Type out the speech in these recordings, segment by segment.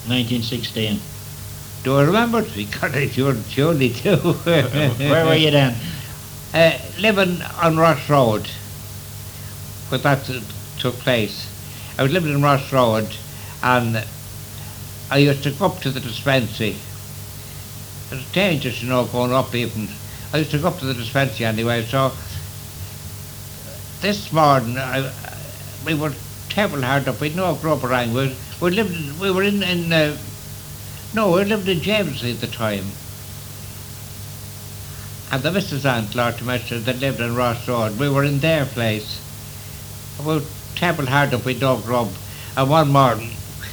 1916. Do I remember it? Because I surely do. Where were you then? Living on Ross Road, where that took place. I was living in Ross Road, and I used to go up to the dispensary. It was dangerous, going up even. I used to go up to the dispensary anyway, so this morning we were terrible hard up. We'd no grub around. We lived. We were no, we lived in Jamesley at the time. And the Mrs. Aunt, Lord Master, that lived in Ross Road, we were in their place. We were terrible hard up with no grub. And one morning,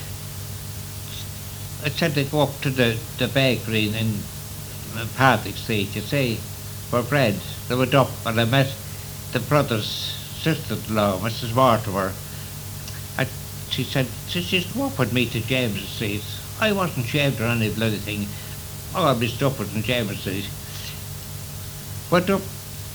I said to go up to the bakery in Patrick Street, you see, for bread. They went up and I met the brother's sister-in-law, Mrs. Mortimer. And she said, just go up with me to James Street. I wasn't shaved or any bloody thing. Oh, I'd be stupid in James Street. Went up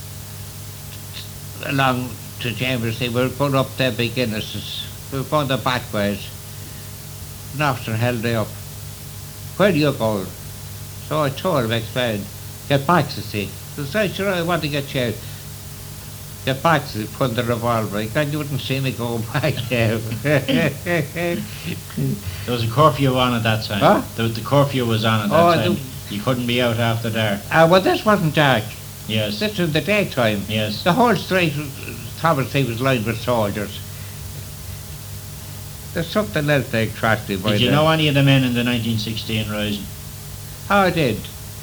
along to James Street. We were going up there big Guinnesses. We were going the back ways. An officer held me up. Where are you going? So I told him, explained, get back, you see. So I said, sure, I want to get shaved. Get back, he put the revolver. God, you wouldn't see me going back there. There was a curfew on at that time. Huh? The curfew was on at that time. You couldn't be out after dark. Well, this wasn't dark. Yes. This was the daytime. Yes. The whole street, Thomas Street, was lined with soldiers. There's something else they attracted me by Did you know any of the men in the 1916 rising? Oh, I did.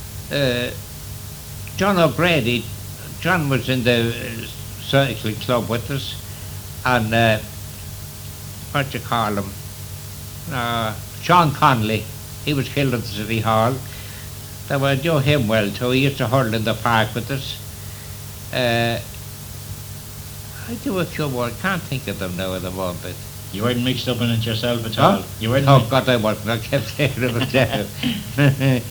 John O'Grady, John was in the cycling club with us, and what do you call him? Sean Connolly. He was killed at the City Hall. They were knew him well too. He used to hurl in the park with us. I do a few more. I can't think of them now at the moment. You weren't mixed up in it yourself at all? Huh? You weren't. Oh God, I wasn't. I kept saying it was there.